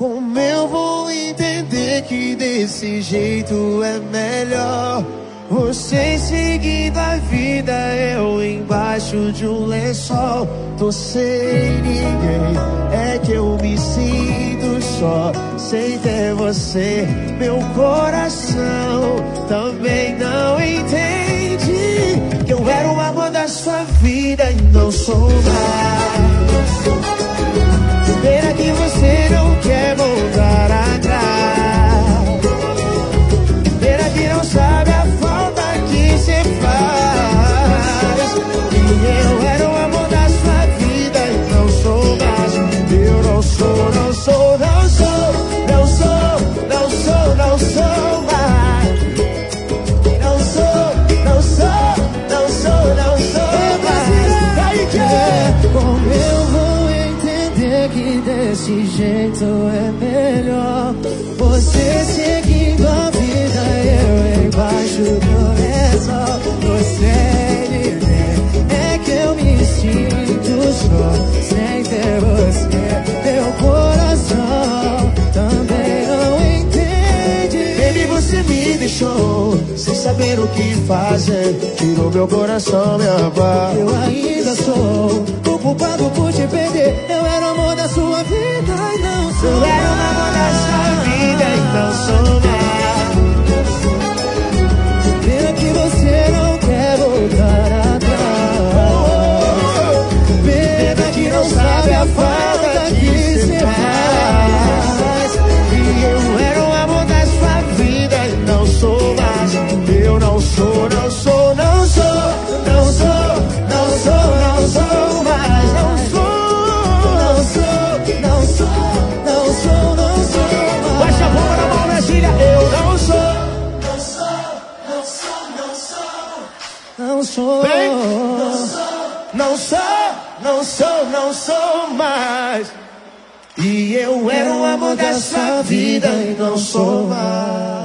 Como eu vou entender que desse jeito é melhor? Você seguindo a vida, eu embaixo de um lençol. Tô sem ninguém, é que eu me sinto só. Sem ter você, meu coração também não entende que eu era o amor da sua vida e não sou mais. Pena que você não quer voltar atrás. Pena que não sabe a falta que cê faz. E eu era o amor da sua vida e não sou mais. Eu não sou, não sou, não sou, não sou, não sou, não sou mais. Não sou, não sou, não sou, não sou mais. Aí que é. Como eu vou entender que desse jeito é melhor? Você seguindo a vida, eu embaixo do lençol. Você é que eu me sinto só. Sem ter você, meu coração também não entende. Baby, você me deixou sem saber o que fazer. Tirou meu coração, minha paz. Eu ainda sou o culpado por te perder. Eu era o amor da sua vida e não sou. Eu era o amor da sua vida e não sou mais. Pena que você não quer voltar atrás. Pena que não sabe a falta que você faz. E eu era o amor da sua vida e não sou mais. Eu não sou, não sou, não sou, não sou, não sou, não sou mais. Não sou, não sou, não sou, não sou, não sou mais. Baixa a bomba na mão, Brasília. Eu não sou, não sou, não sou, não sou, não sou, bem, não sou, não sou, não sou mais. E eu era o amor da sua vida e não sou mais.